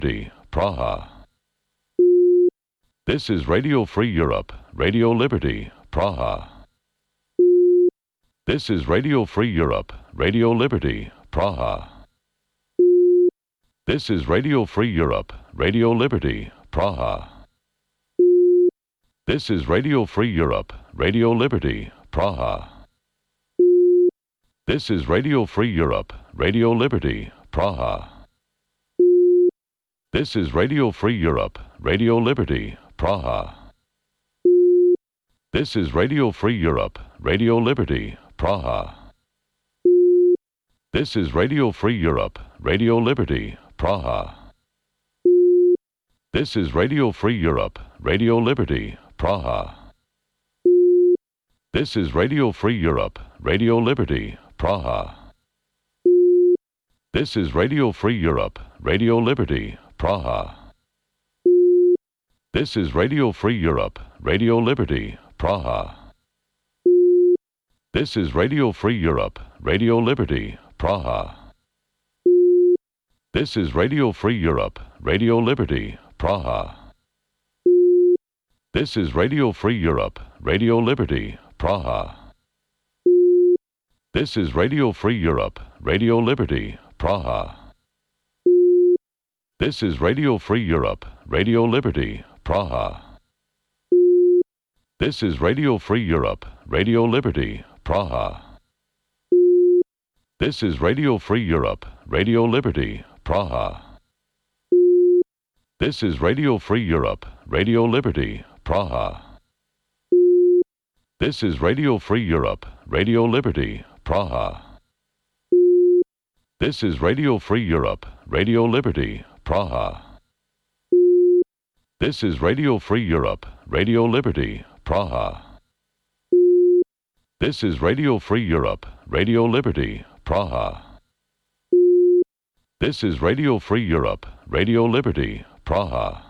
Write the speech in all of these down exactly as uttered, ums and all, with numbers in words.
Praha. This is Radio Free Europe, Radio Liberty, Praha. This is Radio Free Europe, Radio Liberty, Praha. This is Radio Free Europe, Radio Liberty, Praha. This is Radio Free Europe, Radio Liberty, Praha. This is Radio Free Europe, Radio Liberty, Praha. This is Radio Free Europe, Radio Liberty, Praha. This is Radio Free Europe, Radio Liberty, Praha. This is Radio Free Europe, Radio Liberty, Praha. This is Radio Free Europe, Radio Liberty, Praha. This is Radio Free Europe, Radio Liberty, Praha. This is Radio Free Europe, Radio Liberty, Praha. This is Radio Free Europe, Radio Liberty, Praha. This is Radio Free Europe, Radio Liberty, Praha. This is Radio Free Europe, Radio Liberty, Praha. This is Radio Free Europe, Radio Liberty, Praha. This is Radio Free Europe, Radio Liberty, Praha. This is Radio Free Europe, Radio Liberty, Praha. This is Radio Free Europe, Radio Liberty, Praha. This is Radio Free Europe, Radio Liberty, Praha. This is Radio Free Europe, Radio Liberty, Praha. This is Radio Free Europe, Radio Liberty, Praha. This is Radio Free Europe, Radio Liberty, Praha. This is Radio Free Europe, Radio Liberty, Praha. This is Radio Free Europe, Radio Liberty, Praha. This is Radio Free Europe, Radio Liberty, Praha.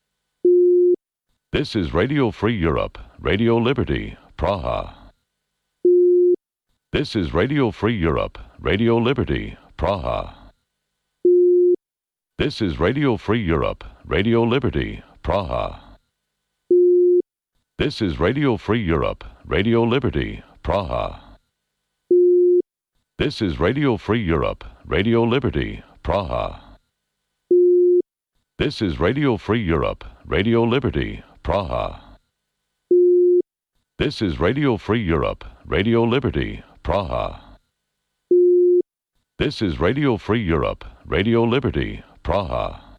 This is Radio Free Europe, Radio Liberty, Praha. This is Radio Free Europe, Radio Liberty, Praha. This is Radio Free Europe, Radio Liberty, Praha. This is Radio Free Europe, Radio Liberty, Praha. This is Radio Free Europe, Radio Liberty, Praha. This is Radio Free Europe, Radio Liberty, Praha. This is Radio Free Europe, Radio Liberty, Praha. This is Radio Free Europe, Radio Liberty, Praha.